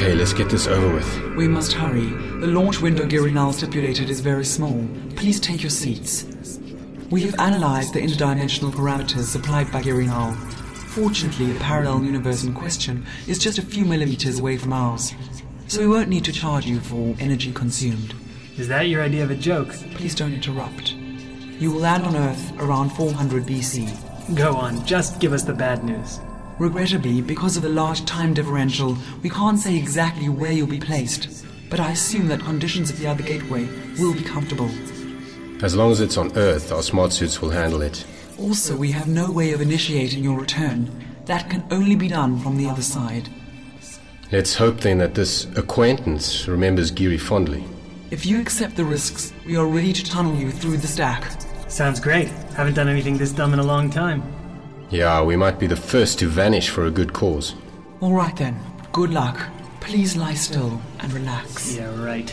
Okay, let's get this over with. We must hurry. The launch window Girinal stipulated is very small. Please take your seats. We have analyzed the interdimensional parameters supplied by Girinal. Fortunately, the parallel universe in question is just a few millimeters away from ours, so we won't need to charge you for energy consumed. Is that your idea of a joke? Please don't interrupt. You will land on Earth around 400 BC. Go on, just give us the bad news. Regrettably, because of the large time differential, we can't say exactly where you'll be placed, but I assume that conditions at the other gateway will be comfortable. As long as it's on Earth, our smart suits will handle it. Also, we have no way of initiating your return. That can only be done from the other side. Let's hope then that this acquaintance remembers Giri fondly. If you accept the risks, we are ready to tunnel you through the stack. Sounds great. Haven't done anything this dumb in a long time. Yeah, we might be the first to vanish for a good cause. All right then. Good luck. Please lie still and relax. Yeah, right.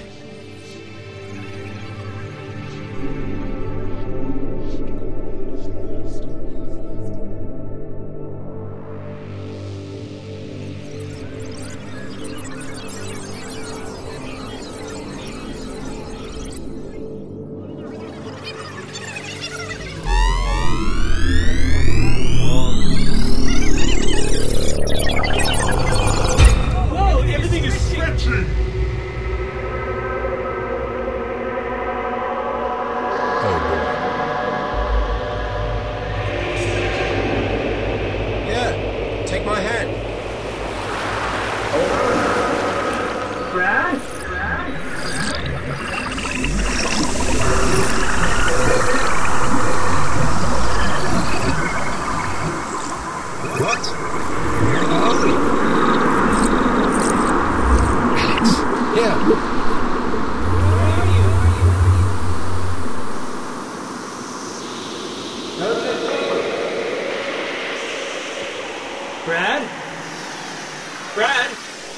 Brad? Brad?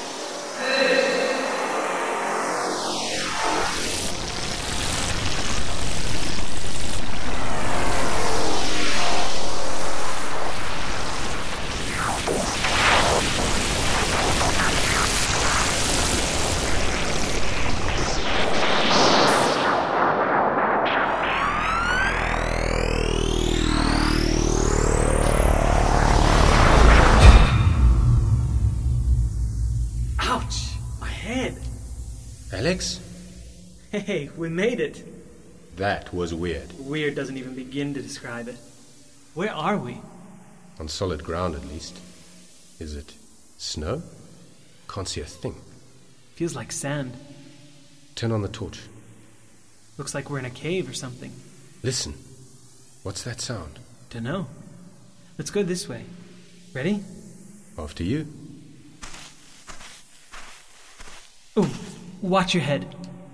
Alex? Hey, we made it. That was weird. Weird doesn't even begin to describe it. Where are we? On solid ground, at least. Is it snow? Can't see a thing. Feels like sand. Turn on the torch. Looks like we're in a cave or something. Listen. What's that sound? Dunno. Let's go this way. Ready? After you. Ooh, watch your head.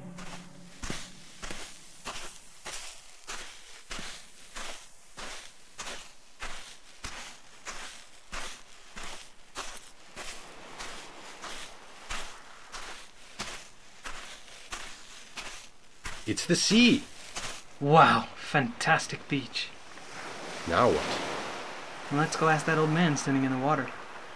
It's the sea. Wow, fantastic beach. Now what? Let's go ask that old man standing in the water.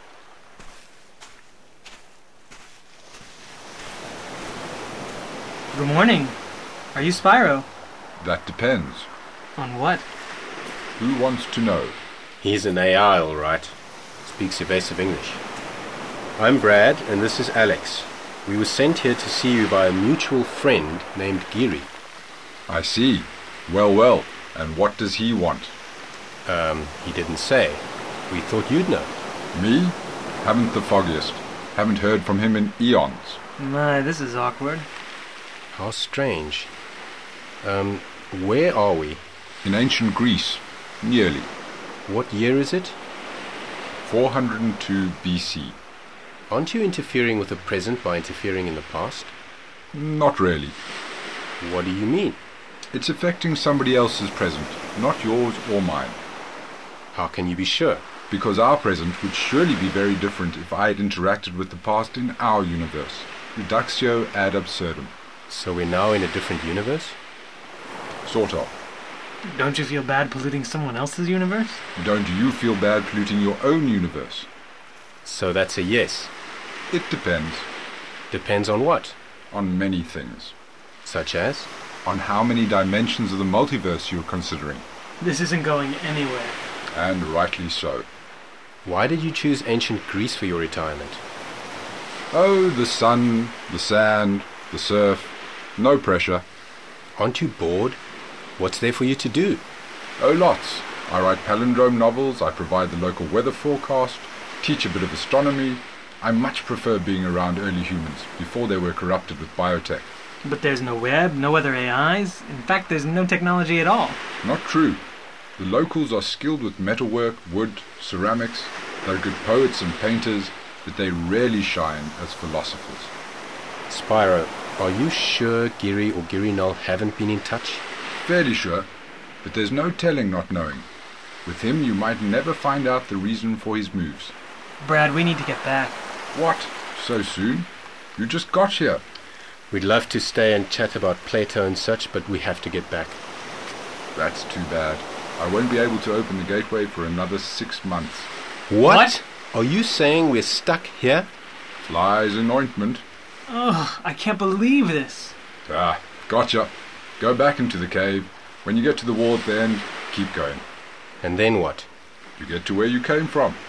Good morning. Are you Spyro? That depends. On what? Who wants to know? He's an AI, all right. Speaks evasive English. I'm Brad, and this is Alex. We were sent here to see you by a mutual friend named Giri. I see. Well, well. And what does he want? He didn't say. We thought you'd know. Me? Haven't the foggiest. Haven't heard from him in eons. My, this is awkward. How strange. Where are we? In ancient Greece. Nearly. What year is it? 402 BC. Aren't you interfering with the present by interfering in the past? Not really. What do you mean? It's affecting somebody else's present, not yours or mine. How can you be sure? Because our present would surely be very different if I had interacted with the past in our universe. Reductio ad absurdum. So we're now in a different universe? Sort of. Don't you feel bad polluting someone else's universe? Don't you feel bad polluting your own universe? So that's a yes. It depends. Depends on what? On many things. Such as? On how many dimensions of the multiverse you're considering. This isn't going anywhere. And rightly so. Why did you choose ancient Greece for your retirement? Oh, the sun, the sand, the surf. No pressure. Aren't you bored? What's there for you to do? Oh, lots. I write palindrome novels, I provide the local weather forecast, teach a bit of astronomy. I much prefer being around early humans, before they were corrupted with biotech. But there's no web, no other AIs. In fact, there's no technology at all. Not true. The locals are skilled with metalwork, wood, ceramics. They're good poets and painters, but they rarely shine as philosophers. Spyro, are you sure Giri or Giri Null haven't been in touch? Fairly sure, but there's no telling not knowing. With him, you might never find out the reason for his moves. Brad, we need to get back. What? So soon? You just got here. We'd love to stay and chat about Plato and such, but we have to get back. That's too bad. I won't be able to open the gateway for another 6 months. What? Are you saying we're stuck here? Flies in ointment. Ugh, I can't believe this. Ah, gotcha. Go back into the cave. When you get to the wall at the end, keep going. And then what? You get to where you came from.